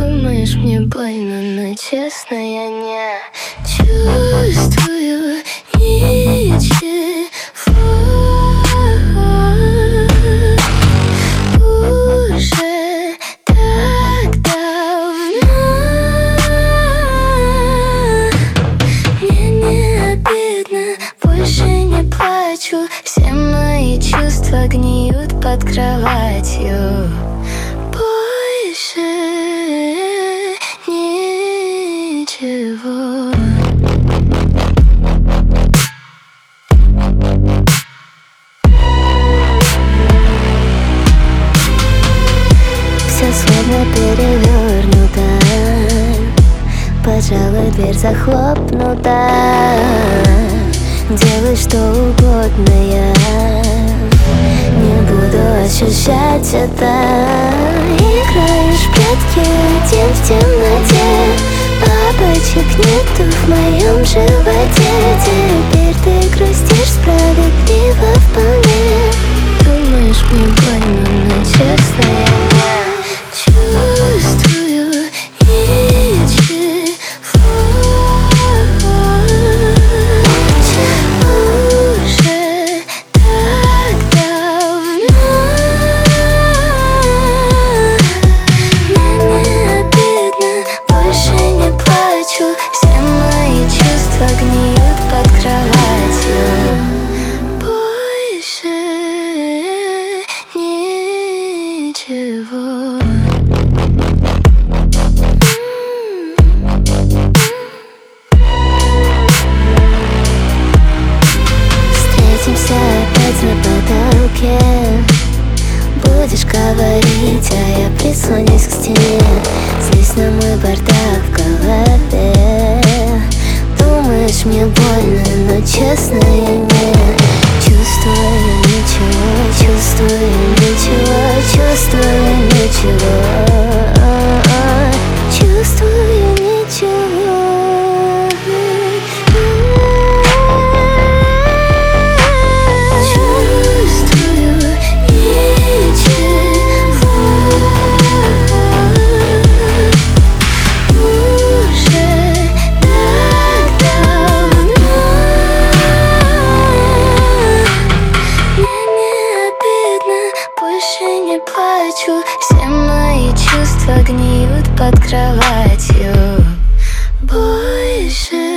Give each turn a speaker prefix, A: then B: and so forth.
A: Думаешь, мне больно, но честно я не чувствую ничего. Уже так давно мне не обидно, больше не плачу. Все мои чувства гниют под кроватью. Больше ничего. Все словно перевернуто, пожалуй, дверь захлопнута. Делай что угодно, я не буду ощущать это. Играешь в прятки один в темноте, бабочек нету в моем животе. Теперь ты грустишь справедливо вполне. Думаешь, мне больно, но честно я не чувствую ничего. Уже так давно мне не обидно, больше не плачу. Все мои чувства гниют под кроватью. Больше ничего. Встретимся опять на потолке. Будешь говорить, а я прислонюсь к стене. Здесь на мой бардак в голове. Думаешь, мне больно, но честно я не чувствую ничего. Чувствую ничего, чувствую ничего. Чувствую ничего. Плачу, все мои чувства гниют под кроватью. Больше